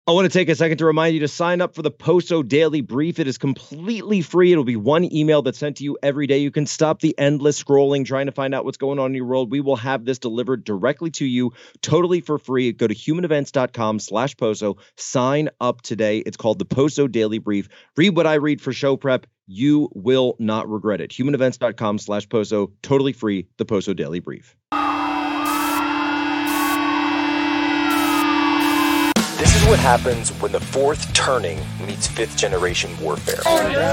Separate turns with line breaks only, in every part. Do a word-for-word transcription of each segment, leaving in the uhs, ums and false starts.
I want to take a second to remind you to sign up for the Poso Daily Brief. It is completely free. It'll be one email that's sent to you every day. You can stop the endless scrolling, trying to find out what's going on in your world. We will have this delivered directly to you, totally for free. Go to humanevents.com slash Poso. Sign up today. It's called the Poso Daily Brief. Read what I read for show prep. You will not regret it. humanevents.com slash Poso. Totally free. The Poso Daily Brief.
This is what happens when the fourth turning meets fifth generation warfare.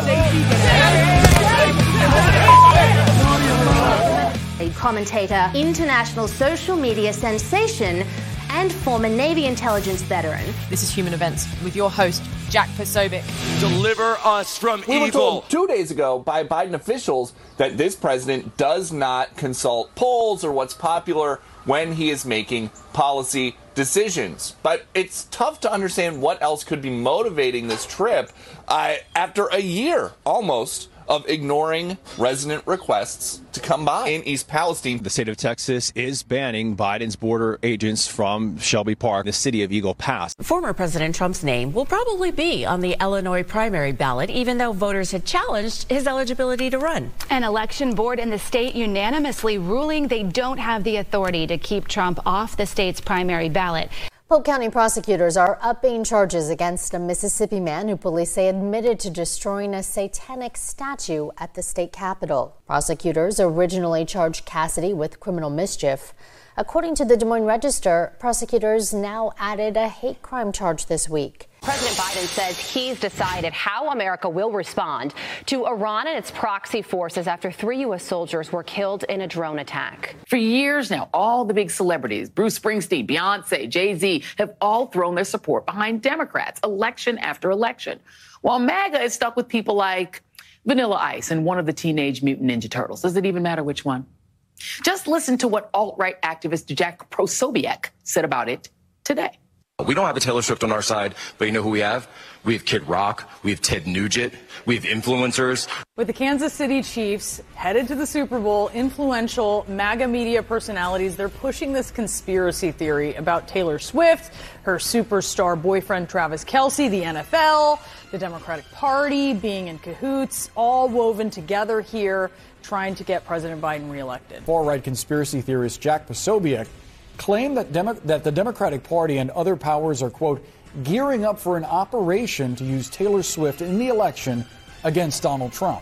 A commentator, international social media sensation, and former Navy intelligence veteran.
This is Human Events with your host, Jack Posobiec.
Deliver us from
we
evil.
We were told two days ago by Biden officials that this president does not consult polls or what's popular when he is making policy decisions. But it's tough to understand what else could be motivating this trip uh, after a year almost of ignoring resident requests to come by in East Palestine.
The state of Texas is banning Biden's border agents from Shelby Park, the city of Eagle Pass.
Former President Trump's name will probably be on the Illinois primary ballot, even though voters had challenged his eligibility to run.
An election board in the state unanimously ruling they don't have the authority to keep Trump off the state's primary ballot.
Polk County prosecutors are upping charges against a Mississippi man who police say admitted to destroying a satanic statue at the state capitol. Prosecutors originally charged Cassidy with criminal mischief. According to the Des Moines Register, prosecutors now added a hate crime charge this week.
President Biden says he's decided how America will respond to Iran and its proxy forces after three U S soldiers were killed in a drone attack.
For years now, all the big celebrities, Bruce Springsteen, Beyonce, Jay-Z, have all thrown their support behind Democrats election after election, while MAGA is stuck with people like Vanilla Ice and one of the Teenage Mutant Ninja Turtles. Does it even matter which one? Just listen to what alt-right activist Jack Posobiec said about it today.
We don't have the Taylor Swift on our side, but you know who we have? We have Kid Rock, we have Ted Nugent, we have influencers.
With the Kansas City Chiefs headed to the Super Bowl, influential MAGA media personalities, they're pushing this conspiracy theory about Taylor Swift, her superstar boyfriend Travis Kelce, the N F L, the Democratic Party being in cahoots, all woven together here, trying to get President Biden reelected.
Far-right conspiracy theorist Jack Posobiec claimed that, Demo- that the Democratic Party and other powers are, quote, gearing up for an operation to use Taylor Swift in the election against Donald Trump.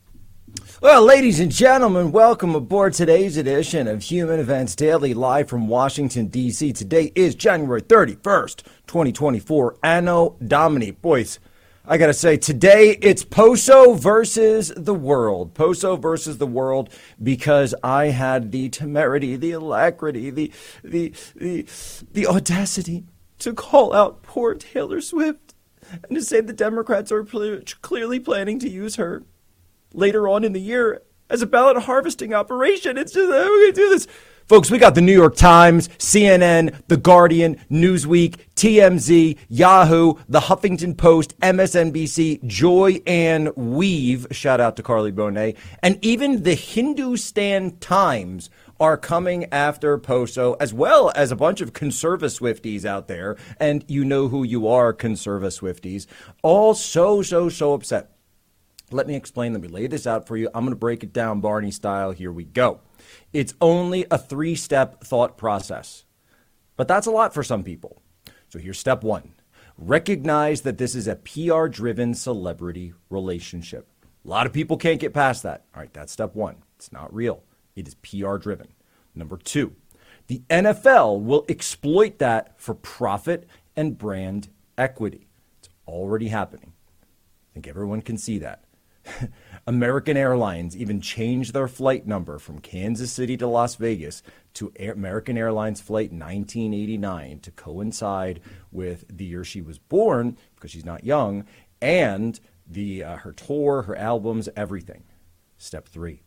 Well, ladies and gentlemen, welcome aboard today's edition of Human Events Daily, live from Washington, D C. Today is January thirty-first, twenty twenty-four, Anno Domini. Boys, I got to say, today it's Poso versus the world. Poso versus the world, because I had the temerity, the alacrity, the the the the audacity to call out poor Taylor Swift and to say the Democrats are ple- clearly planning to use her later on in the year as a ballot harvesting operation. It's just, how are we going to do this? Folks, we got the New York Times, C N N, The Guardian, Newsweek, T M Z, Yahoo, The Huffington Post, M S N B C, Joy Ann Weave, shout out to Carly Bonet, and even the Hindustan Times are coming after Poso, as well as a bunch of conserva Swifties out there, and you know who you are, conserva Swifties, all so, so, so upset. Let me explain. Let me lay this out for you. I'm going to break it down Barney style. Here we go. It's only a three-step thought process, but that's a lot for some people. So here's step one. Recognize that this is a P R-driven celebrity relationship. A lot of people can't get past that. All right, that's step one. It's not real. It is P R-driven. Number two, the N F L will exploit that for profit and brand equity. It's already happening. I think everyone can see that. American Airlines even changed their flight number from Kansas City to Las Vegas to Air- American Airlines Flight nineteen eighty-nine to coincide with the year she was born, because she's not young, and the uh, her tour, her albums, everything. Step three.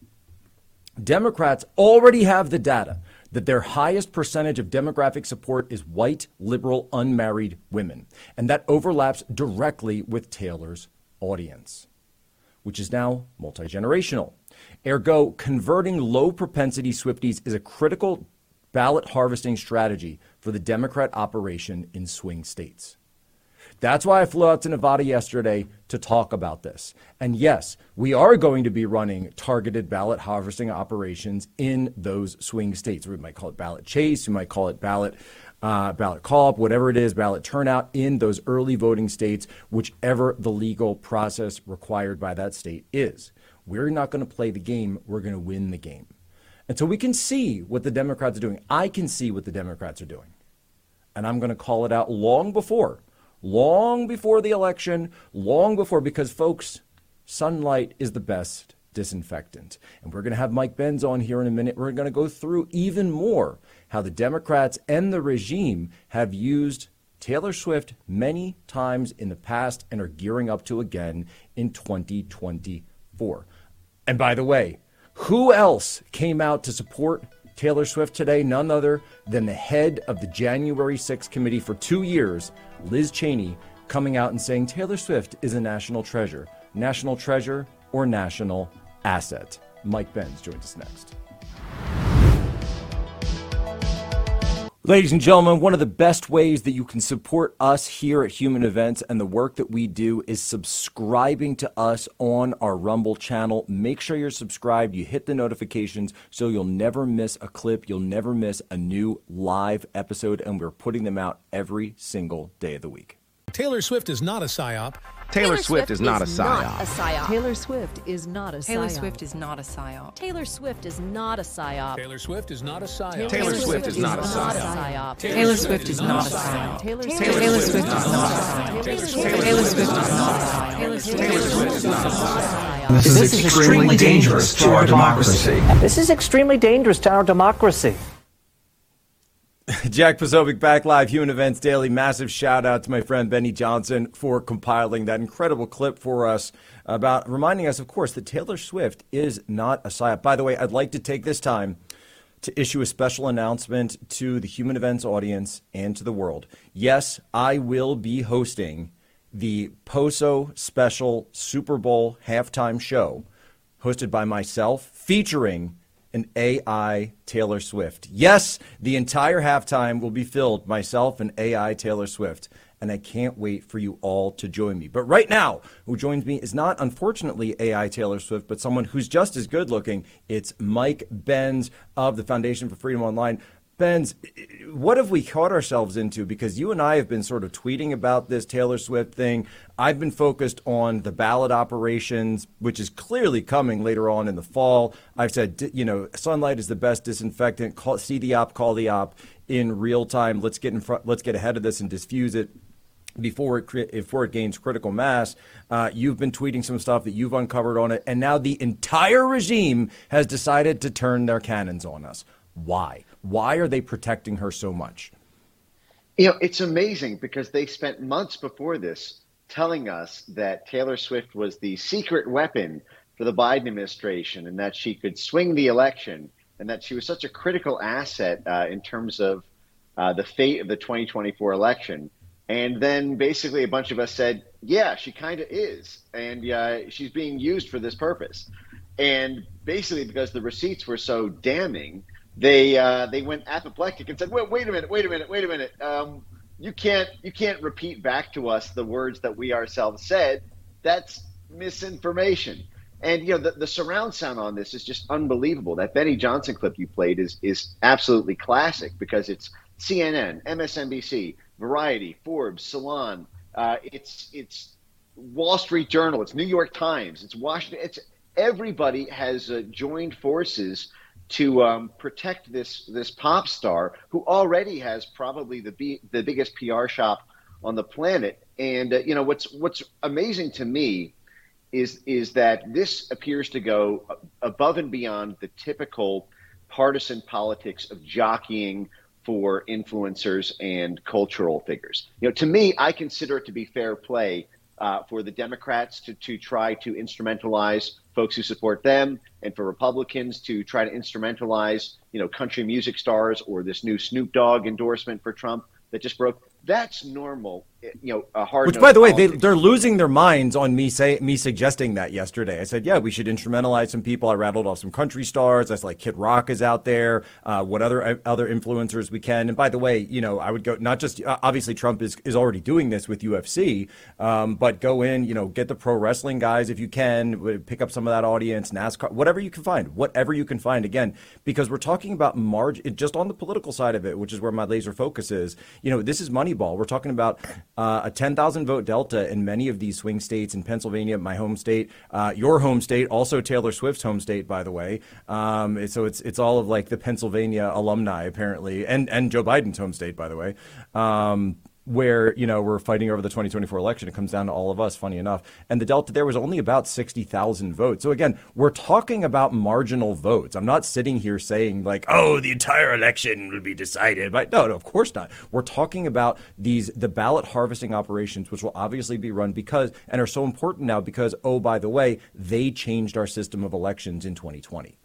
Democrats already have the data that their highest percentage of demographic support is white, liberal, unmarried women, and that overlaps directly with Taylor's audience, which is now multi-generational. Ergo, converting low-propensity Swifties is a critical ballot harvesting strategy for the Democrat operation in swing states. That's why I flew out to Nevada yesterday to talk about this. And yes, we are going to be running targeted ballot harvesting operations in those swing states. We might call it ballot chase, we might call it ballot uh, ballot call-up, whatever it is, ballot turnout in those early voting states, whichever the legal process required by that state is. We're not going to play the game, we're going to win the game. And so we can see what the Democrats are doing. I can see what the Democrats are doing. And I'm going to call it out long before. Long before the election, long before, because folks, sunlight is the best disinfectant. And we're going to have Mike Benz on here in a minute. We're going to go through even more how the Democrats and the regime have used Taylor Swift many times in the past and are gearing up to again in twenty twenty-four. And by the way, who else came out to support Taylor Swift today? None other than the head of the January sixth committee for two years, Liz Cheney, coming out and saying Taylor Swift is a national treasure. National treasure or national asset. Mike Benz joins us next. Ladies and gentlemen, one of the best ways that you can support us here at Human Events and the work that we do is subscribing to us on our Rumble channel. Make sure you're subscribed. You hit the notifications so you'll never miss a clip. You'll never miss a new live episode, and we're putting them out every single day of the week.
Taylor Swift is not a psyop.
Taylor Swift is not a psyop.
Taylor Swift is not a psyop.
Taylor Swift is not a psyop.
Taylor Swift is not a psyop.
Taylor Swift is not a psyop.
Taylor Swift is not a psyop.
Taylor Swift is not a psyop.
Taylor
Swift is not a psyop.
Taylor Swift is not a psyop.
Taylor Swift is not a psyop.
This is extremely dangerous to our democracy.
This is extremely dangerous to our democracy.
Jack Posobiec back live, Human Events Daily. Massive shout out to my friend Benny Johnson for compiling that incredible clip for us about reminding us, of course, that Taylor Swift is not a psyop. By the way, I'd like to take this time to issue a special announcement to the Human Events audience and to the world. Yes, I will be hosting the Poso Special Super Bowl halftime show hosted by myself, featuring an A I Taylor Swift. Yes, the entire halftime will be filled myself and A I Taylor Swift, and I can't wait for you all to join me. But right now, who joins me is not, unfortunately, A I Taylor Swift, but someone who's just as good looking. It's Mike Benz of the Foundation for Freedom Online. Benz, what have we caught ourselves into? Because you and I have been sort of tweeting about this Taylor Swift thing. I've been focused on the ballot operations, which is clearly coming later on in the fall. I've said, you know, sunlight is the best disinfectant. Call, see the op, call the op in real time. Let's get in front. Let's get ahead of this and diffuse it before it before it gains critical mass. Uh, you've been tweeting some stuff that you've uncovered on it, and now the entire regime has decided to turn their cannons on us. Why? Why are they protecting her so much?
You know, it's amazing because they spent months before this telling us that Taylor Swift was the secret weapon for the Biden administration and that she could swing the election and that she was such a critical asset uh, in terms of uh, the fate of the twenty twenty-four election. And then basically a bunch of us said, yeah, she kind of is. And uh, she's being used for this purpose. And basically because the receipts were so damning, They uh, they went apoplectic and said, wait, wait a minute, wait a minute, wait a minute. Um, you can't you can't repeat back to us the words that we ourselves said. That's misinformation. And, you know, the, the surround sound on this is just unbelievable. That Benny Johnson clip you played is is absolutely classic because it's C N N, M S N B C, Variety, Forbes, Salon. Uh, it's it's Wall Street Journal. It's New York Times. It's Washington. It's everybody has uh, joined forces to um, protect this this pop star who already has probably the B, the biggest P R shop on the planet. And uh, you know what's what's amazing to me is is that this appears to go above and beyond the typical partisan politics of jockeying for influencers and cultural figures. You know, to me, I consider it to be fair play uh, for the Democrats to to try to instrumentalize folks who support them, and for Republicans to try to instrumentalize, you know, country music stars or this new Snoop Dogg endorsement for Trump that just broke. That's normal. You know, a hard.
Which, by the way, they, they're losing their minds on me say me suggesting that yesterday. I said, yeah, we should instrumentalize some people. I rattled off some country stars. I was like, Kid Rock is out there. Uh, what other other influencers we can? And by the way, you know, I would go not just uh, obviously Trump is is already doing this with U F C, um, but go in, you know, get the pro wrestling guys if you can, pick up some of that audience, NASCAR, whatever you can find, whatever you can find. Again, because we're talking about margin just on the political side of it, which is where my laser focus is. You know, this is Moneyball. We're talking about uh, a ten thousand vote delta in many of these swing states. In Pennsylvania, my home state, uh, your home state, also Taylor Swift's home state, by the way. Um, so it's it's all of like the Pennsylvania alumni apparently, and and Joe Biden's home state, by the way. Um, where, you know, we're fighting over the twenty twenty-four election. It comes down to all of us, funny enough. And the delta there was only about sixty thousand votes. So again, we're talking about marginal votes. I'm not sitting here saying like, oh, the entire election will be decided. But no, no, of course not. We're talking about these, the ballot harvesting operations, which will obviously be run because, and are so important now because, oh, by the way, they changed our system of elections in twenty twenty.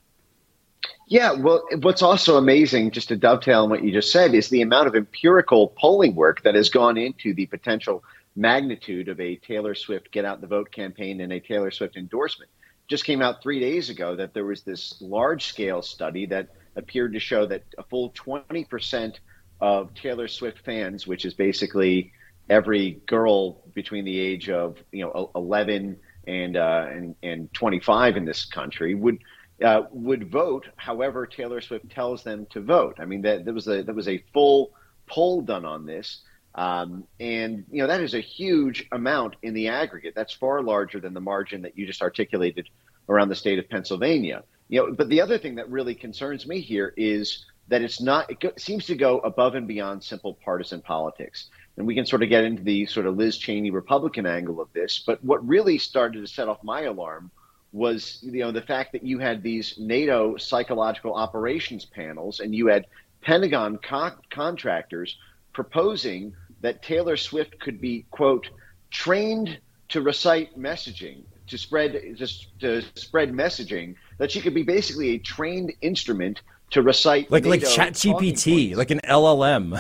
Yeah, well, what's also amazing, just to dovetail on what you just said, is the amount of empirical polling work that has gone into the potential magnitude of a Taylor Swift Get Out the Vote campaign and a Taylor Swift endorsement. Just came out three days ago that there was this large-scale study that appeared to show that a full twenty percent of Taylor Swift fans, which is basically every girl between the age of you know eleven and uh, and, and twenty-five in this country, would Uh, would vote however Taylor Swift tells them to vote. I mean, that there was a there was a full poll done on this, um, and you know that is a huge amount in the aggregate. That's far larger than the margin that you just articulated around the state of Pennsylvania. You know, but the other thing that really concerns me here is that it's not. It go, seems to go above and beyond simple partisan politics, and we can sort of get into the sort of Liz Cheney Republican angle of this. But what really started to set off my alarm was, you know, the fact that you had these NATO psychological operations panels and you had Pentagon co- contractors proposing that Taylor Swift could be, quote, trained to recite messaging, to spread just to spread messaging, that she could be basically a trained instrument to recite
like
NATO
like ChatGPT, like an L L M.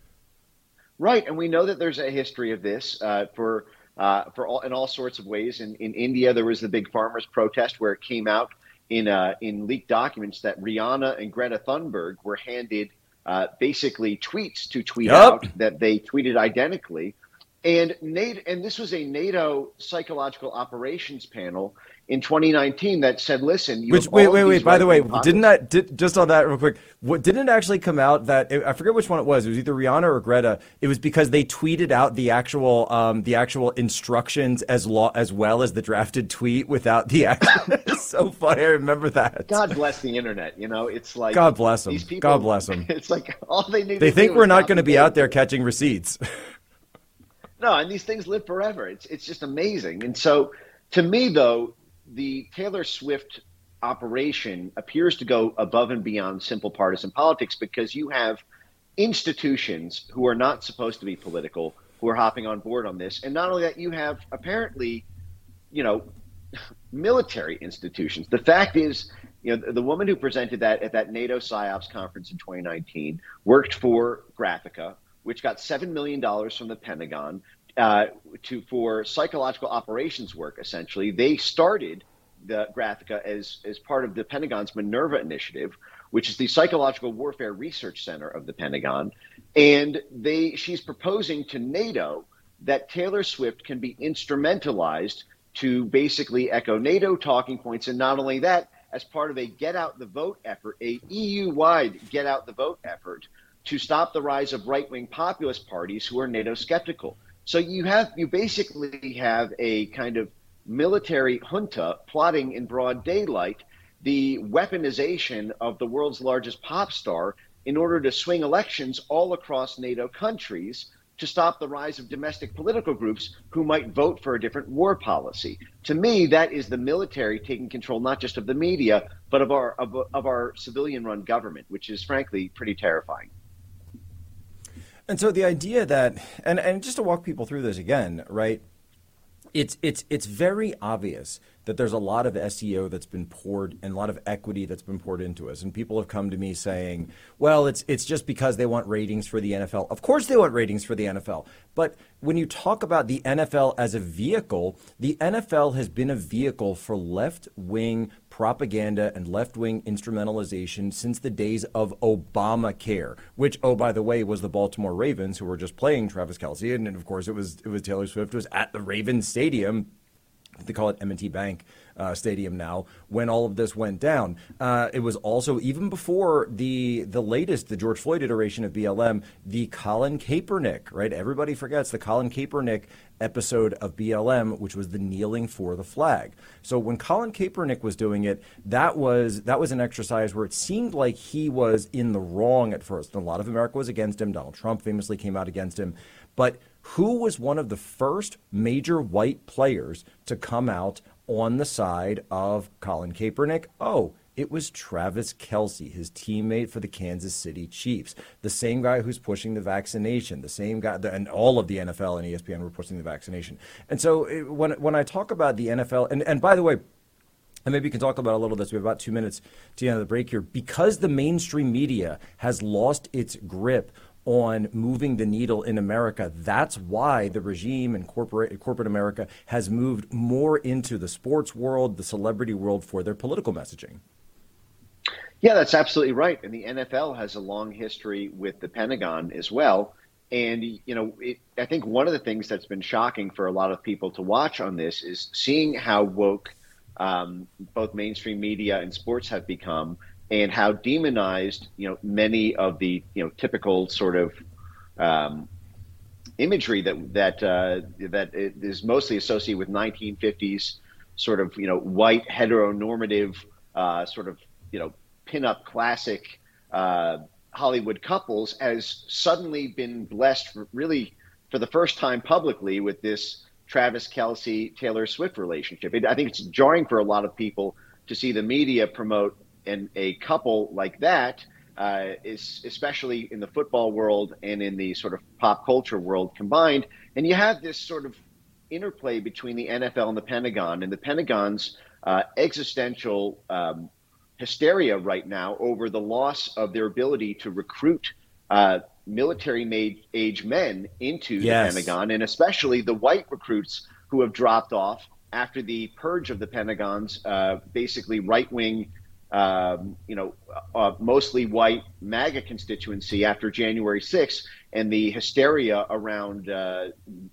Right, and we know that there's a history of this uh, for. Uh, for all in all sorts of ways. In, in India, there was the big farmers' protest where it came out in uh, in leaked documents that Rihanna and Greta Thunberg were handed uh, basically tweets to tweet
yep.
out that they tweeted identically. And NATO, and this was a NATO psychological operations panel in twenty nineteen that said, "Listen, you
Which,
have
wait,
all
wait,
of
wait.
these
By the way,
right-wing
didn't that did, just on that real quick? What didn't it actually come out that I forget which one it was? It was either Rihanna or Greta. It was because they tweeted out the actual um, the actual instructions as law as well as the drafted tweet without the action. It's so funny. I remember that.
God bless the internet. You know, it's like
God bless them.
These people,
God bless them.
It's like all they need.
They
to
think
do
we're
is
not
copy
going to be
paste.
out there catching receipts.
No, and these things live forever. It's it's just amazing. And so, to me, though, the Taylor Swift operation appears to go above and beyond simple partisan politics because you have institutions who are not supposed to be political who are hopping on board on this. And not only that, you have apparently, you know, military institutions. The fact is, you know, the, the woman who presented that at that NATO PSYOPs conference in twenty nineteen worked for Graphica, which got seven million dollars from the Pentagon uh, to for psychological operations work, essentially. They started the Graphica as, as part of the Pentagon's Minerva Initiative, which is the Psychological Warfare Research Center of the Pentagon. And they she's proposing to NATO that Taylor Swift can be instrumentalized to basically echo NATO talking points. And not only that, as part of a Get Out the Vote effort, a E U-wide Get Out the Vote effort, to stop the rise of right-wing populist parties who are NATO skeptical. So you have you basically have a kind of military junta plotting in broad daylight the weaponization of the world's largest pop star in order to swing elections all across NATO countries to stop the rise of domestic political groups who might vote for a different war policy. To me, that is the military taking control not just of the media, but of our of, of our civilian-run government, which is frankly pretty terrifying.
And so the idea that, and, and just to walk people through this again, right? it's it's it's very obvious that there's a lot of S E O that's been poured and a lot of equity that's been poured into us. And people have come to me saying, well, it's it's just because they want ratings for the N F L. Of course they want ratings for the N F L. But when you talk about the N F L as a vehicle, the N F L has been a vehicle for left-wing propaganda and left-wing instrumentalization since the days of Obamacare, which, oh, by the way, was the Baltimore Ravens who were just playing Travis Kelce. And, and of course, it was it was Taylor Swift who was at the Ravens Stadium. They call it M and T Bank uh, Stadium now, when all of this went down. Uh, it was also, even before the the latest, the George Floyd iteration of B L M, the Colin Kaepernick, right? Everybody forgets the Colin Kaepernick episode of B L M, which was the kneeling for the flag. So when Colin Kaepernick was doing it, that was that was an exercise where it seemed like he was in the wrong at first. And a lot of America was against him. Donald Trump famously came out against him. But who was one of the first major white players to come out on the side of Colin Kaepernick? Oh, it was Travis Kelce, his teammate for the Kansas City Chiefs, the same guy who's pushing the vaccination, the same guy, and all of the N F L and E S P N were pushing the vaccination. And so it, when when I talk about the N F L, and, and by the way, and maybe you can talk about a little of this. We have about two minutes to the end of the break here. Because the mainstream media has lost its grip on moving the needle in America, that's why the regime and corporate corporate America has moved more into the sports world, the celebrity world for their political messaging.
Yeah, that's absolutely right. And the N F L has a long history with the Pentagon as well. And, you know, it, I think one of the things that's been shocking for a lot of people to watch on this is seeing how woke um, both mainstream media and sports have become, and how demonized, you know, many of the, you know, typical sort of um, imagery that that uh, that is mostly associated with nineteen fifties sort of, you know, white heteronormative uh, sort of, you know, pinup classic uh, Hollywood couples has suddenly been blessed for really for the first time publicly with this Travis Kelce, Taylor Swift relationship. It, I think it's jarring for a lot of people to see the media promote and a couple like that, uh, is especially in the football world and in the sort of pop culture world combined. And you have this sort of interplay between the N F L and the Pentagon, and the Pentagon's uh, existential um, hysteria right now over the loss of their ability to recruit uh, military-age men into
Yes.
the Pentagon, and especially the white recruits who have dropped off after the purge of the Pentagon's uh, basically right-wing Um, you know, uh, mostly white MAGA constituency after January sixth, and the hysteria around uh,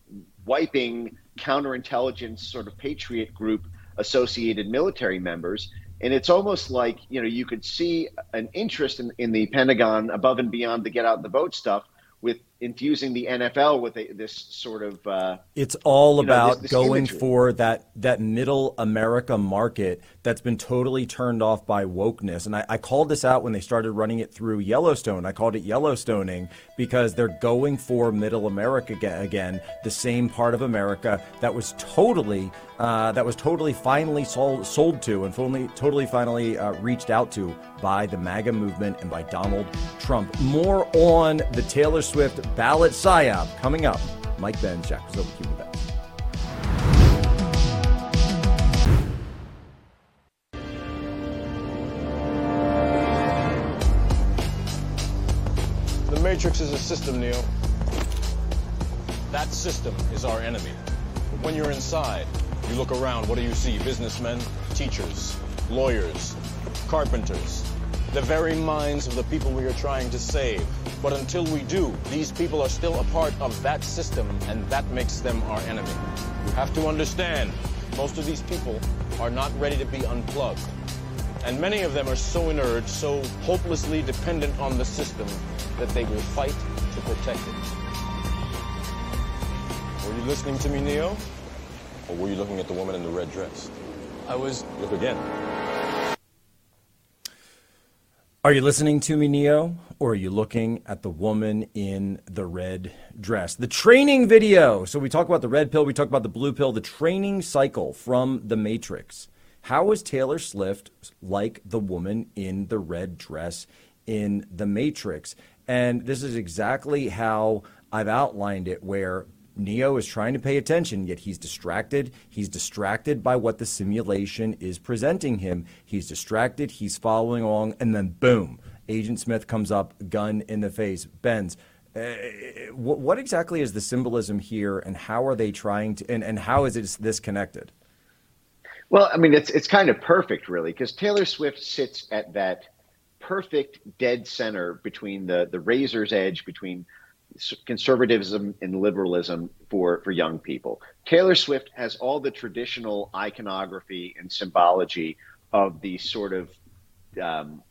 wiping counterintelligence sort of patriot group associated military members. And it's almost like, you know, you could see an interest in, in the Pentagon above and beyond the get out the vote stuff with infusing the N F L with a, this sort of uh,
It's all
you know,
about
this- this
going
imagery.
for that that middle America market that's been totally turned off by wokeness. And I, I called this out when they started running it through Yellowstone. I called it Yellowstoning because they're going for middle America aga- again, the same part of America that was totally uh, that was totally finally sold, sold to and finally, totally finally uh, reached out to by the MAGA movement and by Donald Trump. More on the Taylor Swift ballot psyop coming up. Mike Benz, Jack Pizzovic, Human Events.
The Matrix is a system, Neo. That system is our enemy. But when you're inside, you look around, what do you see? Businessmen, teachers, lawyers, carpenters, the very minds of the people we are trying to save. But until we do, these people are still a part of that system, and that makes them our enemy. You have to understand, most of these people are not ready to be unplugged. And many of them are so inert, so hopelessly dependent on the system, that they will fight to protect it. Were you listening to me, Neo? Or were you looking at the woman in the red dress? I was. Look again.
Are you listening to me, Neo, or are you looking at the woman in the red dress? The training video. So we talk about the red pill, we talk about the blue pill, the training cycle from The Matrix. How is Taylor Swift like the woman in the red dress in The Matrix? And this is exactly how I've outlined it, where Neo is trying to pay attention, yet he's distracted. He's distracted by what the simulation is presenting him. He's distracted. He's following along. And then, boom, Agent Smith comes up, gun in the face. Benz, uh, what, what exactly is the symbolism here, and how are they trying to, and, and how is it this connected?
Well, I mean, it's it's kind of perfect, really, because Taylor Swift sits at that perfect dead center between the, the razor's edge between conservatism and liberalism for, for young people. Taylor Swift has all the traditional iconography and symbology of the sort of um,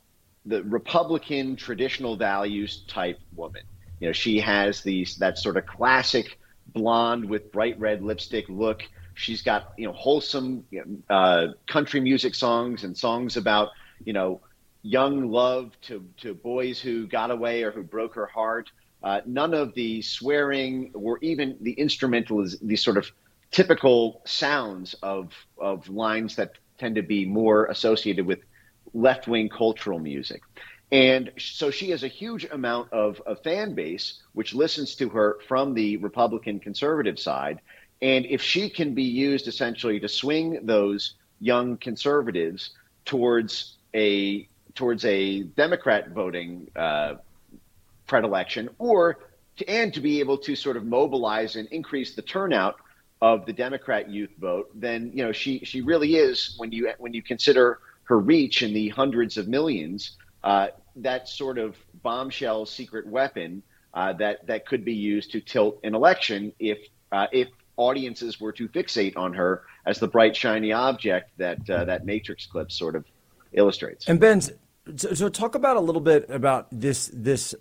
the Republican traditional values type woman. You know, she has these that sort of classic blonde with bright red lipstick look. She's got, you know, wholesome uh, country music songs and songs about, you know, young love to, to boys who got away or who broke her heart. Uh, none of the swearing or even the instrumental, the sort of typical sounds of of lines that tend to be more associated with left-wing cultural music. And so she has a huge amount of a fan base which listens to her from the Republican conservative side. And if she can be used essentially to swing those young conservatives towards a towards a Democrat voting uh predilection, or to, and to be able to sort of mobilize and increase the turnout of the Democrat youth vote, then, you know, she she really is, when you when you consider her reach in the hundreds of millions, uh, that sort of bombshell secret weapon uh, that that could be used to tilt an election if uh, if audiences were to fixate on her as the bright shiny object that uh, that Matrix clip sort of illustrates.
And Ben, so, so talk about a little bit about this this.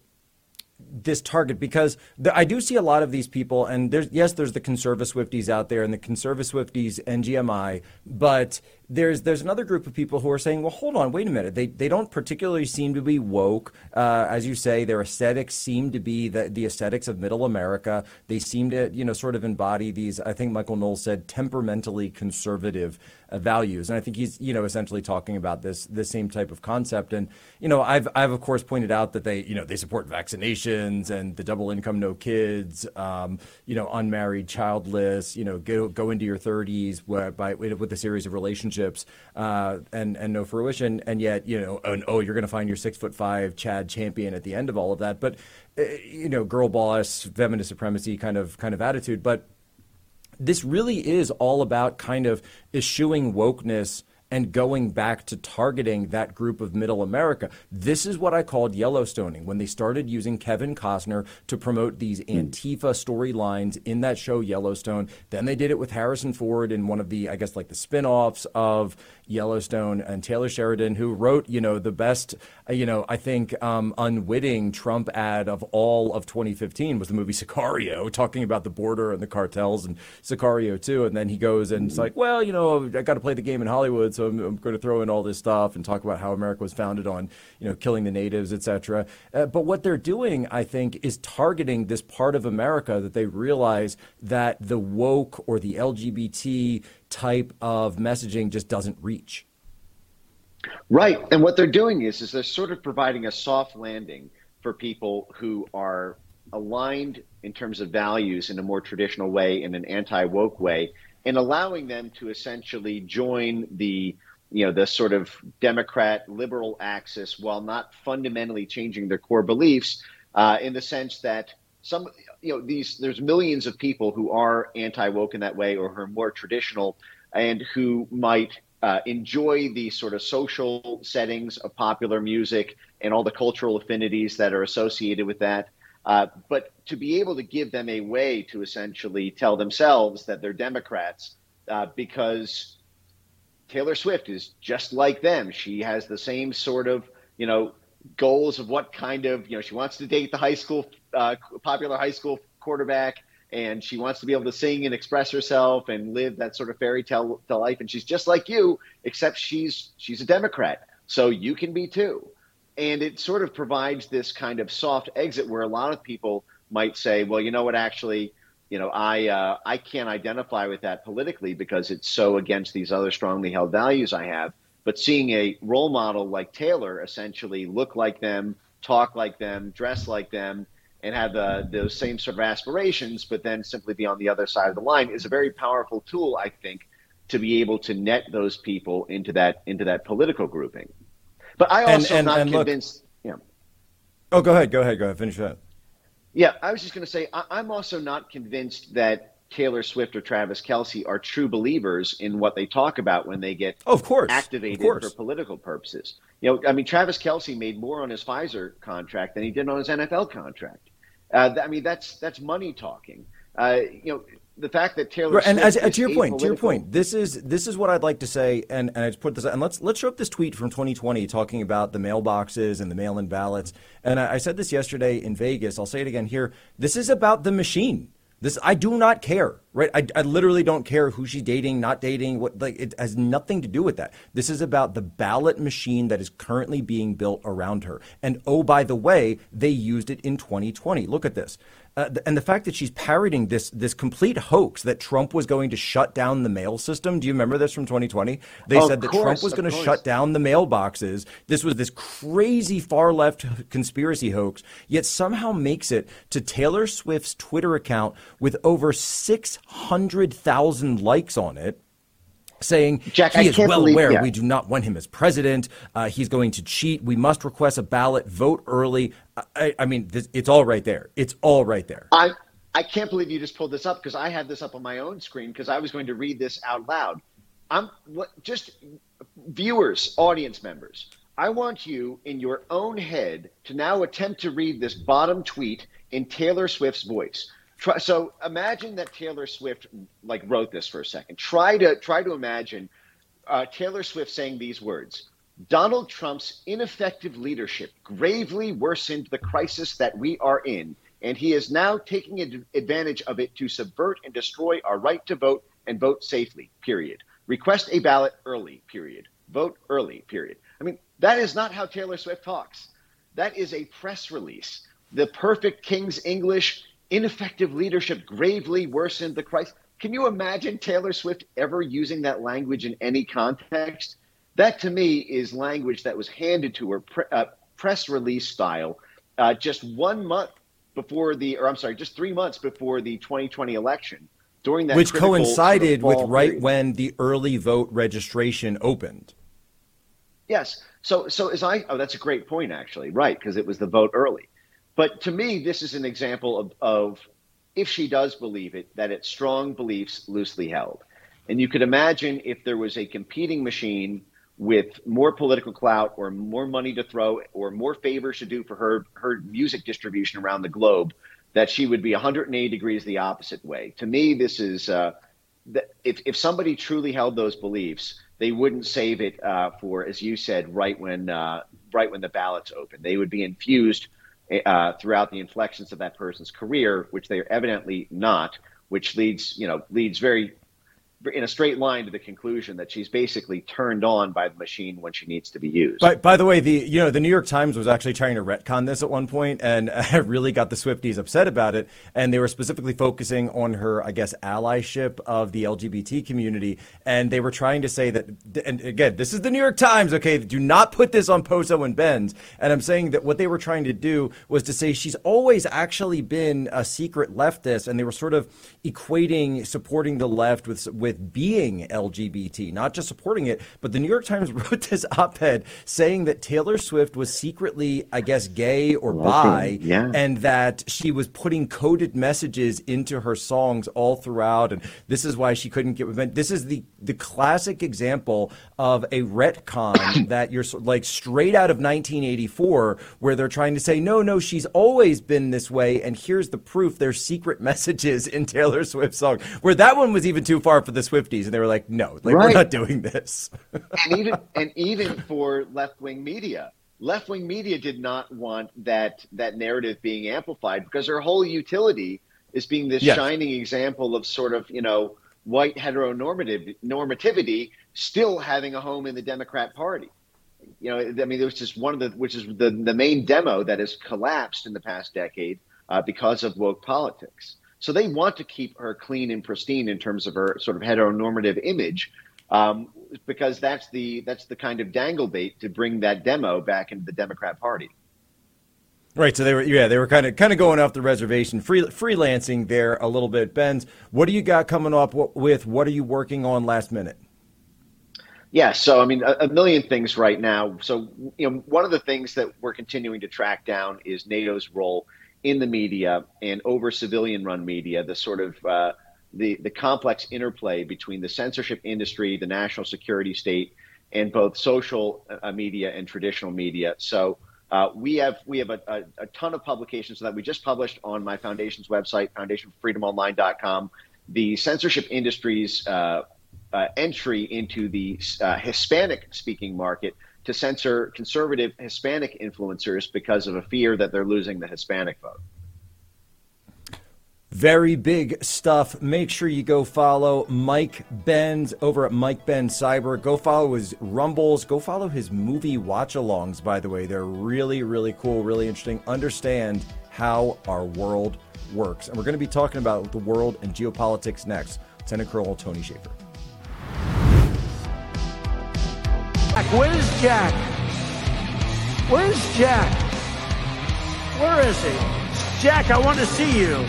this target, because the, I do see a lot of these people, and there's yes, there's the conservative Swifties out there and the conservative Swifties N G M I, but there's there's another group of people who are saying, well, hold on, wait a minute. They they don't particularly seem to be woke. Uh, as you say, their aesthetics seem to be the, the aesthetics of middle America. They seem to, you know, sort of embody these, I think Michael Knowles said, temperamentally conservative uh, values. And I think he's, you know, essentially talking about this, this same type of concept. And, you know, I've, I've of course pointed out that they, you know, they support vaccinations and the double income, no kids, um, you know, unmarried, childless, you know, go, go into your thirties where, by, with a series of relationships. Uh, and and no fruition, and yet, you know, and, oh, you're going to find your six foot five Chad champion at the end of all of that. But uh, you know, girl boss, feminist supremacy kind of kind of attitude. But this really is all about kind of eschewing wokeness and going back to targeting that group of middle America. This is what I called Yellowstoning, when they started using Kevin Costner to promote these Antifa storylines in that show Yellowstone. Then they did it with Harrison Ford in one of the, I guess, like the spin-offs of Yellowstone, and Taylor Sheridan, who wrote, you know, the best, you know, I think um, unwitting Trump ad of all of twenty fifteen was the movie Sicario, talking about the border and the cartels, and Sicario too. And then he goes and it's like, well, you know, I got to play the game in Hollywood, so I'm, I'm going to throw in all this stuff and talk about how America was founded on, you know, killing the natives, et cetera. Uh, but what they're doing, I think, is targeting this part of America that they realize that the woke or the L G B T type of messaging just doesn't reach.
Right. And what they're doing is, is they're sort of providing a soft landing for people who are aligned in terms of values in a more traditional way, in an anti-woke way, and allowing them to essentially join the, you know, the sort of Democrat liberal axis while not fundamentally changing their core beliefs, uh, in the sense that some, you know, these, there's millions of people who are anti-woke in that way, or who are more traditional, and who might uh, enjoy the sort of social settings of popular music and all the cultural affinities that are associated with that. Uh, but to be able to give them a way to essentially tell themselves that they're Democrats, uh, because Taylor Swift is just like them. She has the same sort of, you know, goals of what kind of, you know, she wants to date the high school, uh, popular high school quarterback, and she wants to be able to sing and express herself and live that sort of fairy tale life. And she's just like you, except she's she's a Democrat. So you can be too. And it sort of provides this kind of soft exit where a lot of people might say, well, you know what, actually, you know, I uh, I can't identify with that politically because it's so against these other strongly held values I have. But seeing a role model like Taylor essentially look like them, talk like them, dress like them, and have uh, those same sort of aspirations, but then simply be on the other side of the line is a very powerful tool, I think, to be able to net those people into that into that political grouping. But I also
and, and,
am not
and
convinced.
Look,
yeah.
Oh, go ahead. Go ahead. Go ahead. Finish that.
Yeah, I was just going to say, I, I'm also not convinced that Taylor Swift or Travis Kelce are true believers in what they talk about when they get
oh, of course.
activated
of course.
for political purposes. You know, I mean, Travis Kelce made more on his Pfizer contract than he did on his N F L contract. Uh, I mean, that's that's money talking. Uh, you know, the fact that Taylor
right, and
Swift
as,
is
to your point, to your
apolitical-
point, this is this is what I'd like to say, and, and I just put this, and let's let's show up this tweet from twenty twenty talking about the mailboxes and the mail-in ballots. And I, I said this yesterday in Vegas. I'll say it again here. This is about the machine. This I do not care, right? I, I literally don't care who she's dating, not dating. What like it has nothing to do with that. This is about the ballot machine that is currently being built around her. And oh, by the way, they used it in twenty twenty. Look at this. Uh, and the fact that she's parroting this this complete hoax that Trump was going to shut down the mail system. Do you remember this from twenty twenty? They
Of
said that
course,
Trump was
of
going to
course.
shut down the mailboxes. This was this crazy far left conspiracy hoax, yet somehow makes it to Taylor Swift's Twitter account with over six hundred thousand likes on it, saying
Jack,
he
I
is
can't
well
believe-
aware
yeah.
we do not want him as president. Uh, he's going to cheat. We must request a ballot, vote early. I, I mean, this, it's all right there. It's all right there.
I I can't believe you just pulled this up because I had this up on my own screen because I was going to read this out loud. I'm what just viewers, audience members. I want you in your own head to now attempt to read this bottom tweet in Taylor Swift's voice. Try, so imagine that Taylor Swift like wrote this for a second. Try to try to imagine uh, Taylor Swift saying these words. Donald Trump's ineffective leadership gravely worsened the crisis that we are in, and he is now taking ad- advantage of it to subvert and destroy our right to vote and vote safely, period. Request a ballot early, period. Vote early, period. I mean, that is not how Taylor Swift talks. That is a press release. The perfect King's English, ineffective leadership gravely worsened the crisis. Can you imagine Taylor Swift ever using that language in any context? That, to me, is language that was handed to her pre- uh, press release style uh, just one month before the, or I'm sorry, just three months before the twenty twenty election. During that
Which
critical
coincided
sort of
with
fall
right
period.
when the early vote registration opened.
Yes. So, so as I, oh, that's a great point, actually. Right. Because it was the vote early. But to me, this is an example of, of, if she does believe it, that it's strong beliefs loosely held. And you could imagine if there was a competing machine with more political clout or more money to throw or more favors to do for her, her music distribution around the globe, that she would be one hundred eighty degrees the opposite way. To me, this is, uh, th- if, if somebody truly held those beliefs, they wouldn't save it uh, for, as you said, right when uh, right when the ballots open. They would be infused uh, throughout the inflections of that person's career, which they are evidently not, which leads, you know, leads very in a straight line to the conclusion that she's basically turned on by the machine when she needs to be used.
By, by the way, the you know the New York Times was actually trying to retcon this at one point, and I really got the Swifties upset about it. And they were specifically focusing on her, I guess, allyship of the L G B T community, and they were trying to say that. And again, this is the New York Times. Okay, do not put this on Poso and Ben's. And I'm saying that what they were trying to do was to say she's always actually been a secret leftist, and they were sort of equating supporting the left with with with being L G B T, not just supporting it. But the New York Times wrote this op-ed saying that Taylor Swift was secretly, I guess, gay or bi,
yeah.
and that she was putting coded messages into her songs all throughout. And this is why she couldn't get. This is the, the classic example of a retcon that you're like straight out of nineteen eighty-four, where they're trying to say, no, no, she's always been this way. And here's the proof. There's secret messages in Taylor Swift's song, where that one was even too far for the Swifties. And they were like, no, like,
right.
we're not doing this.
and even and even for left-wing media, left-wing media did not want that that narrative being amplified because her whole utility is being this
yes.
shining example of sort of, you know, white heteronormative normativity still having a home in the Democrat Party. You know, I mean, there was just one of the, which is the, the main demo that has collapsed in the past decade uh, because of woke politics. So they want to keep her clean and pristine in terms of her sort of heteronormative image, um, because that's the that's the kind of dangle bait to bring that demo back into the Democrat Party.
Right, so they were, yeah, they were kind of kind of going off the reservation, free, freelancing there a little bit. Benz, what do you got coming up with? What are you working on last minute?
Yeah, so I mean, a, a million things right now. So, you know, one of the things that we're continuing to track down is NATO's role in the media and over civilian-run media, the sort of uh, the the complex interplay between the censorship industry, the national security state, and both social uh, media and traditional media. So. Uh, we have we have a, a, a ton of publications that we just published on my foundation's website, foundation for freedom online dot com. The censorship industry's uh, uh, entry into the uh, Hispanic-speaking market to censor conservative Hispanic influencers because of a fear that they're losing the Hispanic vote.
Very big stuff. Make sure you go follow Mike Benz over at Mike Benz Cyber. Go follow his Rumbles. Go follow his movie watch-alongs, by the way. They're really, really cool, really interesting. Understand how our world works. And we're going to be talking about the world and geopolitics next. Lieutenant Colonel Tony Shaffer.
Where's Jack? Where's Jack? Where is he? Jack, I want to see you.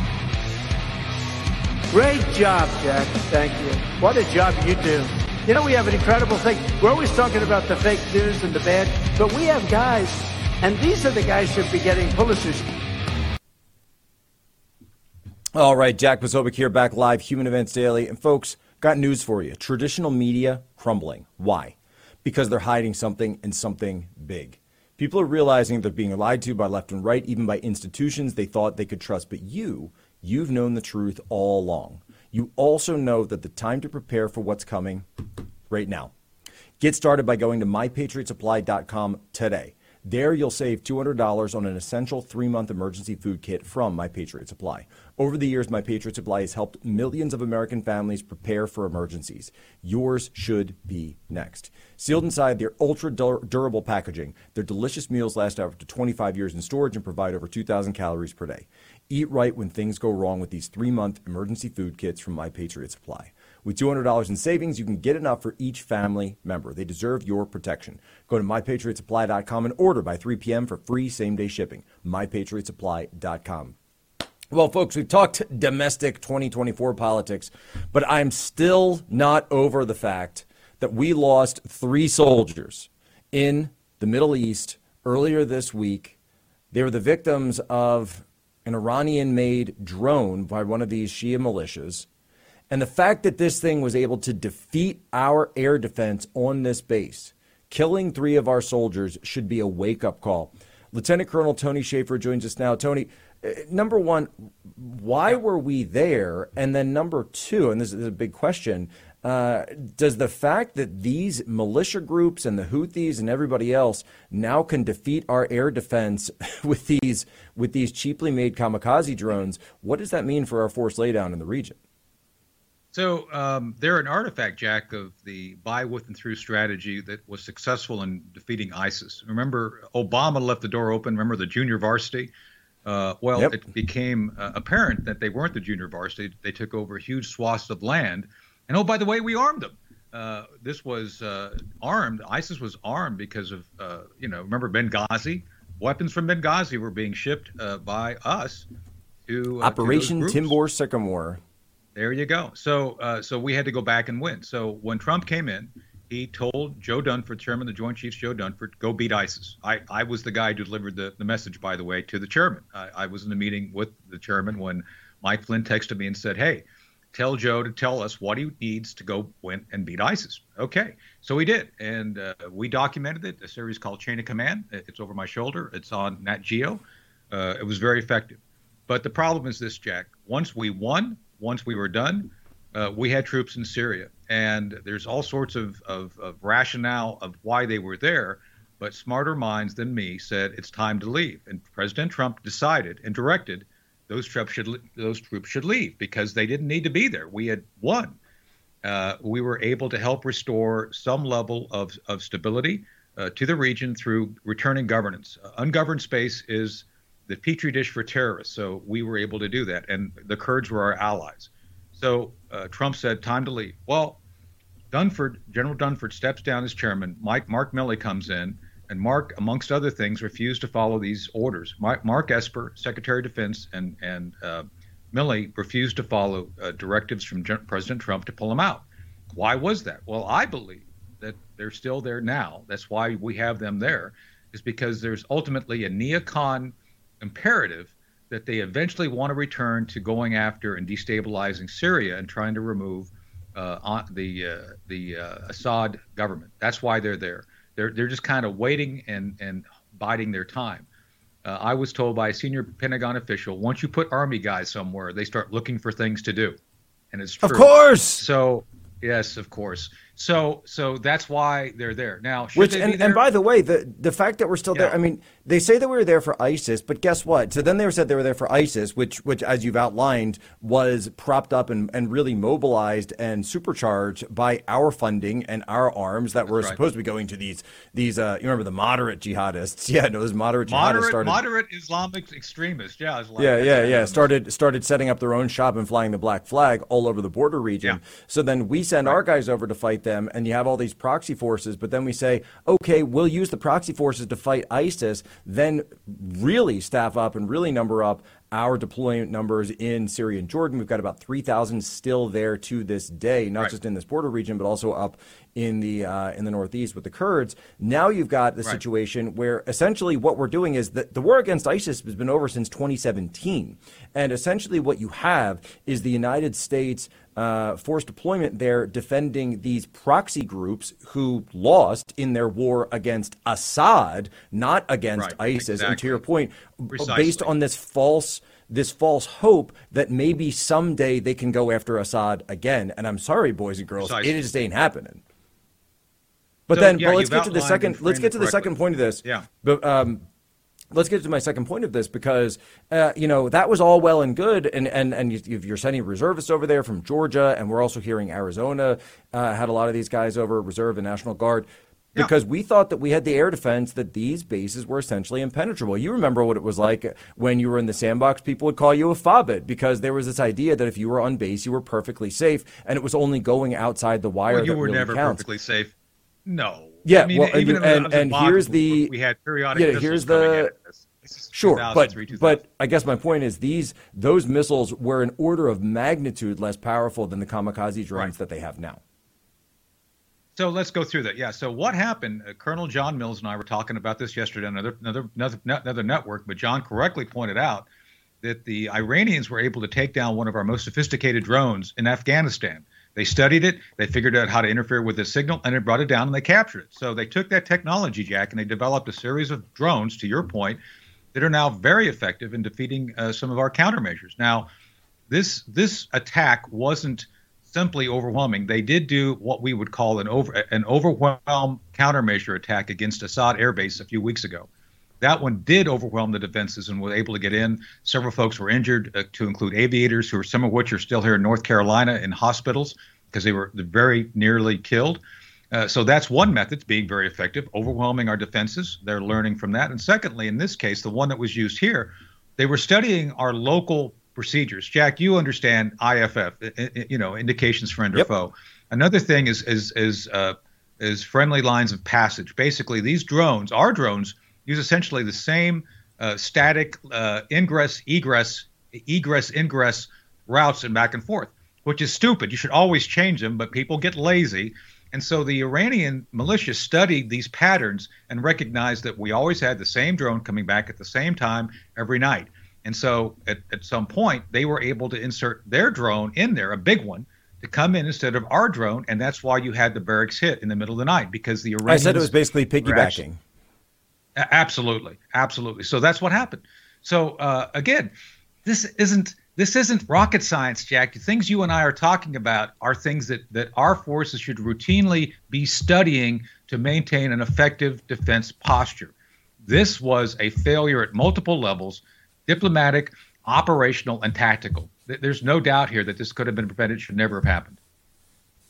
Great job, Jack. Thank you. What a job you do. You know, we have an incredible thing. We're always talking about the fake news and the bad, but we have guys, and these are the guys who should be getting Pulitzers.
All right, Jack Posobiec here, back live, Human Events Daily. And folks, got news for you. Traditional media crumbling. Why? Because they're hiding something, and something big. People are realizing they're being lied to by left and right, even by institutions they thought they could trust. But you... You've known the truth all along. You also know that the time to prepare for what's coming right now. Get started by going to my patriot supply dot com today. There you'll save two hundred dollars on an essential three-month emergency food kit from My Patriot Supply. Over the years, My Patriot Supply has helped millions of American families prepare for emergencies. Yours should be next. Sealed inside their ultra-durable packaging, their delicious meals last up to twenty-five years in storage and provide over two thousand calories per day. Eat right when things go wrong with these three-month emergency food kits from My Patriot Supply. With two hundred dollars in savings, you can get enough for each family member. They deserve your protection. Go to my patriot supply dot com and order by three p.m. for free same-day shipping. my patriot supply dot com. Well, folks, we've talked domestic twenty twenty-four politics, but I'm still not over the fact that we lost three soldiers in the Middle East earlier this week. They were the victims of an Iranian-made drone by one of these Shia militias. And the fact that this thing was able to defeat our air defense on this base, killing three of our soldiers, should be a wake-up call. Lieutenant Colonel Tony Shaffer joins us now. Tony, uh, number one, why were we there? And then number two, and this is a big question, uh, does the fact that these militia groups and the Houthis and everybody else now can defeat our air defense with these with these cheaply made kamikaze drones, what does that mean for our force laydown in the region?
So um, they're an artifact, Jack, of the by, with, and through strategy that was successful in defeating ISIS. Remember, Obama left the door open. Remember the junior varsity? Uh, well, yep. It became uh, apparent that they weren't the junior varsity. They took over huge swaths of land. And, oh, by the way, we armed them. Uh, this was uh, armed. ISIS was armed because of, uh, you know, remember Benghazi? Weapons from Benghazi were being shipped uh, by us to uh,
Operation to Timber Sycamore.
There you go. So uh, so we had to go back and win. So when Trump came in, he told Joe Dunford, chairman of the Joint Chiefs, Joe Dunford, go beat ISIS. I, I was the guy who delivered the, the message, by the way, to the chairman. I, I was in a meeting with the chairman when Mike Flynn texted me and said, hey, tell Joe to tell us what he needs to go win and beat ISIS. Okay. So we did. And uh, we documented it, a series called Chain of Command. It's over my shoulder. It's on Nat Geo. Uh, it was very effective. But the problem is this, Jack. Once we won, once we were done, uh, we had troops in Syria. And there's all sorts of, of, of rationale of why they were there. But smarter minds than me said it's time to leave. And President Trump decided and directed those troops should those troops should leave because they didn't need to be there. We had won. Uh, we were able to help restore some level of, of stability uh, to the region through returning governance. Uh, ungoverned space is the petri dish for terrorists. So we were able to do that. And the Kurds were our allies. So uh, Trump said, time to leave. Well, Dunford, General Dunford steps down as chairman. Mike Mark Milley comes in. And Mark, amongst other things, refused to follow these orders. Mark, Mark Esper, Secretary of Defense, and and uh, Milley refused to follow uh, directives from Gen- President Trump to pull them out. Why was that? Well, I believe that they're still there now. That's why we have them there, is because there's ultimately a neocon imperative that they eventually want to return to going after and destabilizing Syria and trying to remove uh, on the uh, the uh, Assad government. That's why they're there. They're they're just kind of waiting and and biding their time. Uh, I was told by a senior Pentagon official, once you put Army guys somewhere, they start looking for things to do, and it's true.
Of course.
So yes, of course. So so that's why they're there now. Should
Which
they
and,
be there?
and by the way, the the fact that we're still
Yeah.
there, I mean, they say that we were there for ISIS, but guess what? So then they said they were there for ISIS, which which as you've outlined was propped up and, and really mobilized and supercharged by our funding and our arms that were
right.
supposed to be going to these these uh you remember the moderate jihadists. Yeah, no, those moderate jihadists
moderate
started
moderate Islamic extremists. Yeah, it's like,
yeah, yeah, yeah. Started started setting up their own shop and flying the black flag all over the border region.
Yeah.
So then we send our guys over to fight them, and you have all these proxy forces. But then we say, okay, we'll use the proxy forces to fight ISIS. Then really staff up and really number up our deployment numbers in Syria and Jordan. We've got about three thousand still there to this day, not
Right.
just in this border region, but also up in the uh, in the Northeast with the Kurds. Now you've got the
Right.
situation where essentially what we're doing is that the war against ISIS has been over since twenty seventeen. And essentially what you have is the United States uh, force deployment there defending these proxy groups who lost in their war against Assad, not against
Right,
ISIS. And to
exactly.
your point,
Precisely.
based on this false this false hope that maybe someday they can go after Assad again. And I'm sorry, boys and girls,
Precisely.
it just ain't happening. But
So,
then,
yeah,
but let's
you've
get to the
outlined
second.
and
Let's
framed
get
it
to the second
correctly.
point of this.
Yeah.
But um, let's get to my second point of this because uh, you know that was all well and good, and and and you, you're sending reservists over there from Georgia, and we're also hearing Arizona uh, had a lot of these guys over, Reserve and National Guard. Because we thought that we had the air defense, that these bases were essentially impenetrable. You remember what it was like when you were in the sandbox. People would call you a fobbit because there was this idea that if you were on base, you were perfectly safe, and it was only going outside the wire
Well, you
that
were
really
never
counts.
perfectly safe. No.
Yeah,
I mean,
well, and,
even
you-
if it
and,
was a
and
Boston,
here's the
we had periodic
yeah,
missiles
here's
coming
the
in. This is
sure, but
2003, two thousand.
but I guess my point is these those missiles were an order of magnitude less powerful than the kamikaze drones
Right.
that they have now.
So let's go through that. Yeah. So what happened? Uh, Colonel John Mills and I were talking about this yesterday on another another another, another network. But John correctly pointed out that the Iranians were able to take down one of our most sophisticated drones in Afghanistan. They studied it, they figured out how to interfere with the signal, and they brought it down and they captured it. So they took that technology, Jack, and they developed a series of drones, to your point, that are now very effective in defeating uh, some of our countermeasures. Now, this this attack wasn't simply overwhelming. They did do what we would call an over an overwhelm countermeasure attack against Assad Air Base a few weeks ago. That one did overwhelm the defenses and was able to get in. Several folks were injured, uh, to include aviators, who are some of which are still here in North Carolina in hospitals because they were very nearly killed. Uh, so that's one method, being very effective, overwhelming our defenses. They're learning from that. And secondly, in this case, the one that was used here, they were studying our local procedures. Jack, you understand I F F, I- I- you know, indications friend or
Yep.
foe. Another thing is is is uh, is friendly lines of passage. Basically, these drones, our drones, use essentially the same uh, static uh, ingress, egress, egress, ingress routes and back and forth, which is stupid. You should always change them, but people get lazy. And so the Iranian militia studied these patterns and recognized that we always had the same drone coming back at the same time every night. And so at, at some point, they were able to insert their drone in there, a big one, to come in instead of our drone. And that's why you had the barracks hit in the middle of the night, because the Iranians—
I said it was basically
were actually-
piggybacking.
A- Absolutely, absolutely. So that's what happened. So uh, again, this isn't this isn't rocket science, Jack. The things you and I are talking about are things that that our forces should routinely be studying to maintain an effective defense posture. This was a failure at multiple levels: diplomatic, operational, and tactical. Th- There's no doubt here that this could have been prevented. Should never have happened.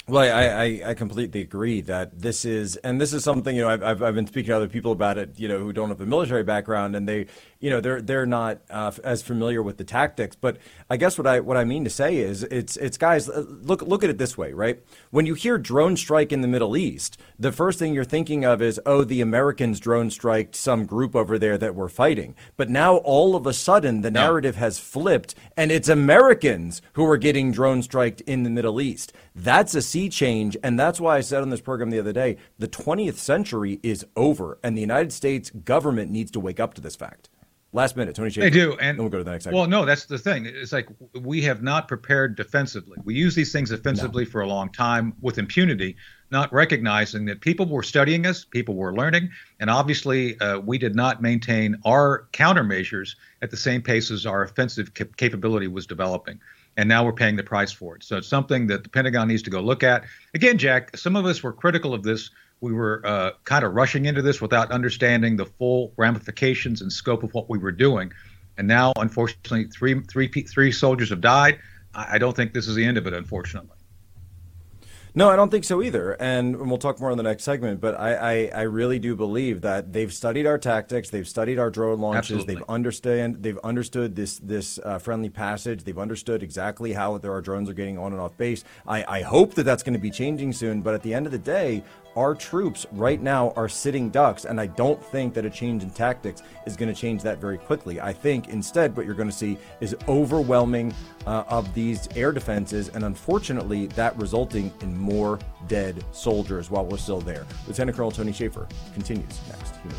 Well, I, I, I completely agree that this is, and this is something, you know, I've, I've, I've been speaking to other people about it, you know, who don't have a military background, and they, you know, they're they're not uh, as familiar with the tactics. But I guess what I what I mean to say is, it's it's guys, look look at it this way, right? When you hear drone strike in the Middle East, the first thing you're thinking of is, oh, the Americans drone striked some group over there that we're fighting. But now all of a sudden the narrative has flipped, and it's Americans who are getting drone striked in the Middle East. That's a sea change, and that's why I said on this program the other day, the twentieth century is over, and the United States government needs to wake up to this fact. Last minute, Tony Shaffer.
They do, and
then we'll go to the next segment.
Well, no, that's the thing. It's like we have not prepared defensively. We use these things offensively no. for a long time with impunity, not recognizing that people were studying us, people were learning, and obviously uh, we did not maintain our countermeasures at the same pace as our offensive cap- capability was developing. And now we're paying the price for it. So it's something that the Pentagon needs to go look at. Again, Jack, some of us were critical of this. We were uh, kind of rushing into this without understanding the full ramifications and scope of what we were doing. And now, unfortunately, three, three, three soldiers have died. I don't think this is the end of it, unfortunately.
No, I don't think so either. And we'll talk more in the next segment. But I, I, I really do believe that they've studied our tactics. They've studied our drone launches.
Absolutely.
They've understand. They've understood this this uh, friendly passage. They've understood exactly how there are drones are getting on and off base. I, I hope that that's going to be changing soon. But at the end of the day, our troops right now are sitting ducks, and I don't think that a change in tactics is going to change that very quickly. I think instead what you're going to see is overwhelming uh, of these air defenses, and unfortunately that resulting in more dead soldiers while we're still there. Lieutenant Colonel Tony Shaffer continues next. Human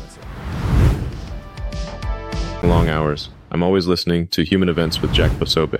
Events.
Long hours. I'm always listening to Human Events with Jack Posobiec.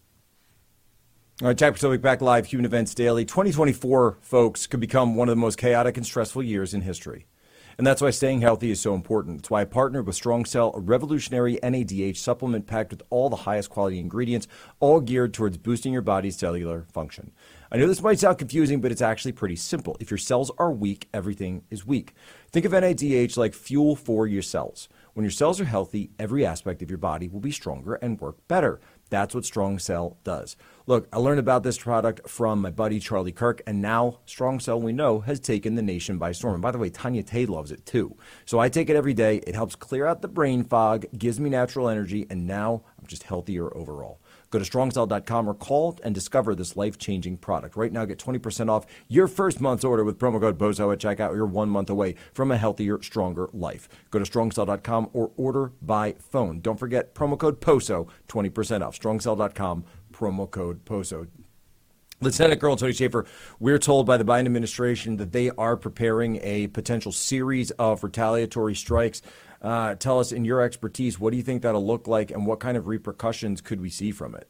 All right, Jack Posobiec back live, Human Events Daily. twenty twenty-four, folks, could become one of the most chaotic and stressful years in history. And that's why staying healthy is so important. That's why I partnered with Strong Cell, a revolutionary N A D H supplement packed with all the highest quality ingredients, all geared towards boosting your body's cellular function. I know this might sound confusing, but it's actually pretty simple. If your cells are weak, everything is weak. Think of N A D H like fuel for your cells. When your cells are healthy, every aspect of your body will be stronger and work better. That's what Strong Cell does. Look, I learned about this product from my buddy Charlie Kirk, and now Strong Cell, we know, has taken the nation by storm. And by the way, Tanya Tate loves it too. So I take it every day. It helps clear out the brain fog, gives me natural energy, and now I'm just healthier overall. Go to strong cell dot com or call and discover this life-changing product. Right now, get twenty percent off your first month's order with promo code BOZO at checkout. You're one month away from a healthier, stronger life. Go to strong cell dot com or order by phone. Don't forget promo code POSO, twenty percent off. strong cell dot com, promo code POSO. Lieutenant Colonel Tony Shaffer, we're told by the Biden administration that they are preparing a potential series of retaliatory strikes. Uh, tell us, in your expertise, what do you think that'll look like, and what kind of repercussions could we see from it?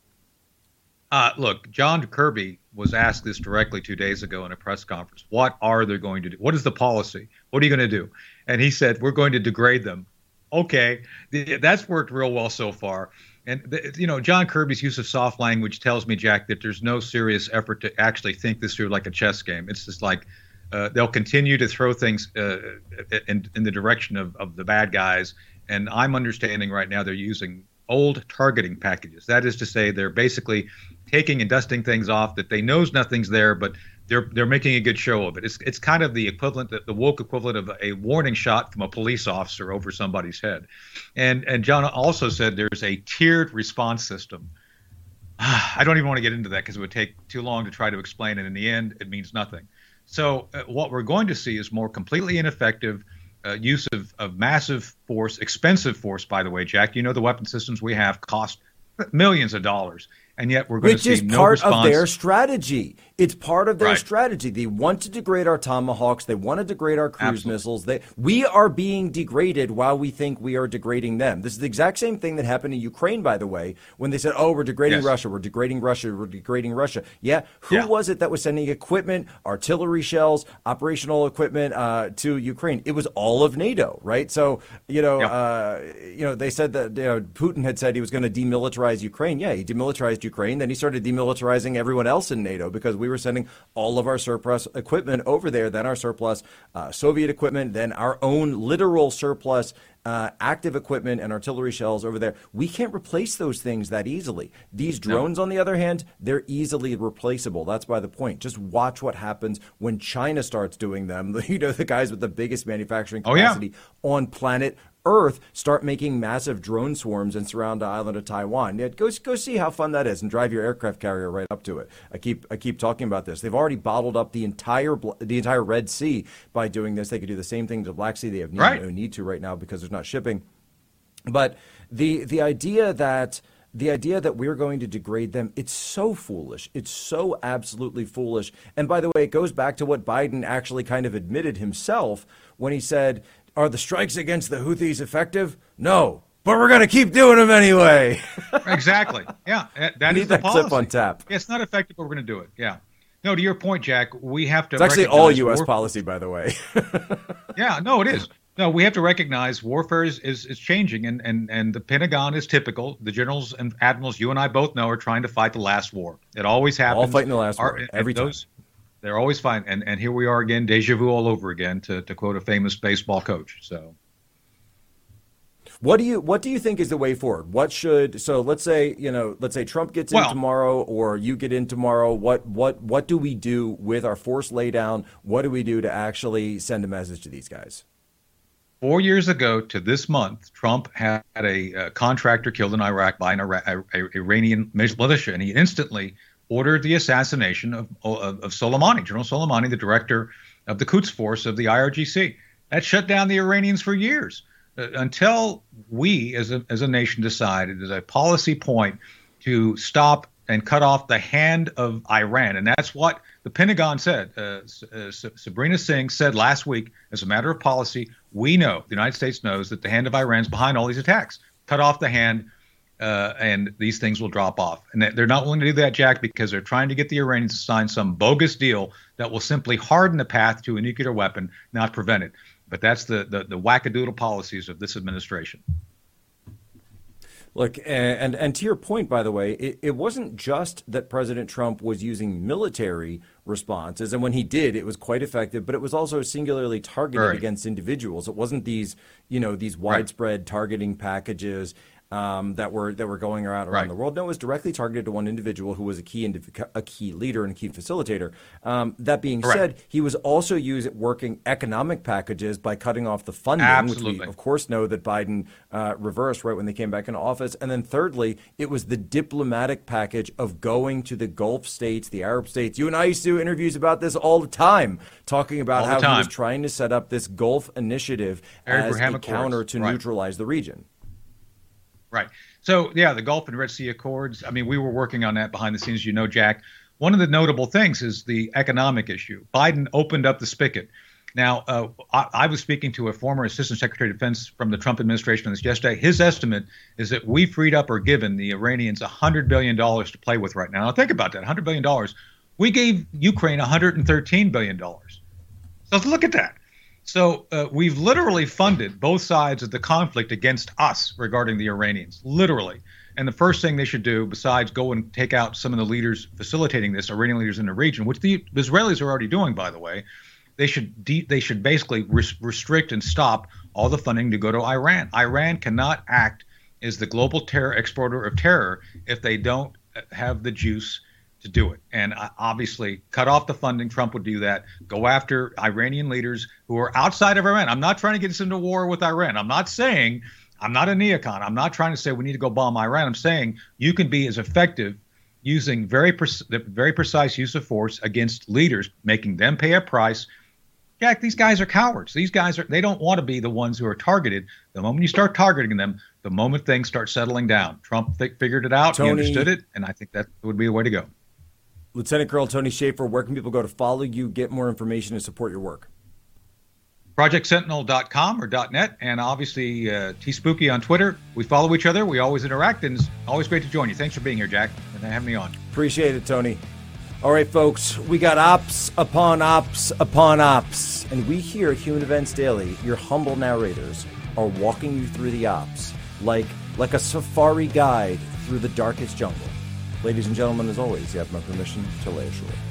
Uh, look, John Kirby was asked this directly two days ago in a press conference. What are they going to do? What is the policy? What are you going to do? And he said, we're going to degrade them. Okay, that's worked real well so far. And, the, you know, John Kirby's use of soft language tells me, Jack, that there's no serious effort to actually think this through like a chess game. It's just like uh, they'll continue to throw things uh, in, in the direction of, of the bad guys. And I'm understanding right now they're using old targeting packages. That is to say, they're basically taking and dusting things off that they knows nothing's there, but they're they're making a good show of it. It's it's kind of the equivalent, the woke equivalent of a warning shot from a police officer over somebody's head. And and John also said there's a tiered response system. I don't even want to get into that because it would take too long to try to explain it. In the end, it means nothing. So uh, what we're going to see is more completely ineffective uh, use of, of massive force, expensive force, by the way, Jack. You know the weapon systems we have cost millions of dollars. And yet we're going
Which
to see
is
no
part
response.
of their strategy. It's part of their
Right.
strategy. They want to degrade our Tomahawks. They want to degrade our cruise
Absolutely.
missiles. They, we are being degraded while we think we are degrading them. This is the exact same thing that happened in Ukraine, by the way, when they said, oh, we're degrading
Yes.
Russia, we're degrading Russia, we're degrading Russia. Yeah, who
Yeah.
was it that was sending equipment, artillery shells, operational equipment uh, to Ukraine? It was all of NATO, right? So, you know,
Yep.
uh, you know, they said that you know, Putin had said he was going to demilitarize Ukraine. Yeah, he demilitarized Ukraine. Then he started demilitarizing everyone else in NATO because we were sending all of our surplus equipment over there, then our surplus uh, Soviet equipment, then our own literal surplus uh, active equipment and artillery shells over there. We can't replace those things that easily. These drones, no. on the other hand, they're easily replaceable. That's by the point. Just watch what happens when China starts doing them. You know, the guys with the biggest manufacturing capacity oh, yeah. on planet Earth start making massive drone swarms and surround the island of Taiwan. Yeah, go go see how fun that is and drive your aircraft carrier right up to it. I keep I keep talking about this. They've already bottled up the entire the entire Red Sea by doing this. They could do the same thing to the Black Sea. They have need, right. no need to right now because there's not shipping. But the the idea that the idea that we're going to degrade them, it's so foolish. It's so absolutely foolish. And by the way, it goes back to what Biden actually kind of admitted himself when he said, are the strikes against the Houthis effective? No, but we're going to keep doing them anyway.
Exactly. Yeah, that
we
is the
that
policy.
Clip on tap.
Yeah, it's not effective, but we're going to do it. Yeah. No, to your point, Jack, we have to.
It's actually all U S war- policy, by the way.
Yeah, no, it is. No, we have to recognize warfare is, is, is changing, and, and, and the Pentagon is typical. The generals and admirals, you and I both know, are trying to fight the last war. It always happens.
All fighting the last
Our,
war, every
those,
time.
They're always fine, and and here we are again, deja vu all over again, to, to quote a famous baseball coach. So,
what do you what do you think is the way forward? What should so let's say you know let's say Trump gets
well,
in tomorrow, or you get in tomorrow. What what what do we do with our force laydown? What do we do to actually send a message to these guys?
Four years ago to this month, Trump had a, a contractor killed in Iraq by an Ira- a, a Iranian militia, and he instantly ordered the assassination of, of, of Soleimani, General Soleimani, the director of the Quds Force of the I R G C. That shut down the Iranians for years uh, until we, as a as a nation, decided as a policy point to stop and cut off the hand of Iran. And that's what the Pentagon said. Uh, uh, Sabrina Singh said last week, as a matter of policy, we know, the United States knows that the hand of Iran is behind all these attacks. Cut off the hand. Uh, and these things will drop off. And they're not willing to do that, Jack, because they're trying to get the Iranians to sign some bogus deal that will simply harden the path to a nuclear weapon, not prevent it. But that's the, the, the wackadoodle policies of this administration.
Look, and and to your point, by the way, it, it wasn't just that President Trump was using military responses, and when he did, it was quite effective, but it was also singularly targeted right. against individuals. It wasn't these, you know, these widespread right. targeting packages Um, that were that were going around around right. the world. No, it was directly targeted to one individual who was a key indiv- a key leader and a key facilitator. Um, that being Correct. said, he was also using working economic packages by cutting off the funding,
Absolutely.
which we of course know that Biden uh, reversed right when they came back into office. And then thirdly, it was the diplomatic package of going to the Gulf states, the Arab states. You and I used to do interviews about this all the time, talking about how time. he was trying to set up this Gulf initiative as a counter to right. neutralize the region.
Right. So, yeah, the Gulf and Red Sea Accords, I mean, we were working on that behind the scenes, you know, Jack. One of the notable things is the economic issue. Biden opened up the spigot. Now, uh, I, I was speaking to a former Assistant Secretary of Defense from the Trump administration on this yesterday. His estimate is that we freed up or given the Iranians one hundred billion dollars to play with right now. Now, think about that, one hundred billion dollars. We gave Ukraine one hundred thirteen billion dollars. So let's look at that. So uh, we've literally funded both sides of the conflict against us regarding the Iranians, literally. And the first thing they should do, besides go and take out some of the leaders facilitating this, Iranian leaders in the region, which the Israelis are already doing, by the way, they should de- they should basically res- restrict and stop all the funding to go to Iran. Iran cannot act as the global terror exporter of terror if they don't have the juice to do it. And uh, obviously cut off the funding. Trump would do that. Go after Iranian leaders who are outside of Iran. I'm not trying to get us into war with Iran. I'm not saying, I'm not a neocon. I'm not trying to say we need to go bomb Iran. I'm saying you can be as effective using very pre- very precise use of force against leaders, making them pay a price. Jack, these guys are cowards. These guys are, they don't want to be the ones who are targeted. The moment you start targeting them, the moment things start settling down. Trump th- figured it out. Tony, he understood it. And I think that would be the way to go.
Lieutenant Colonel Tony Shaffer, where can people go to follow you, get more information, and support your work?
project sentinel dot com or .net, and obviously uh, T-Spooky on Twitter. We follow each other. We always interact, and it's always great to join you. Thanks for being here, Jack, and having me on.
Appreciate it, Tony. All right, folks, we got ops upon ops upon ops, and we here at Human Events Daily, your humble narrators, are walking you through the ops like, like a safari guide through the darkest jungle. Ladies and gentlemen, as always, you have my permission to lay ashore.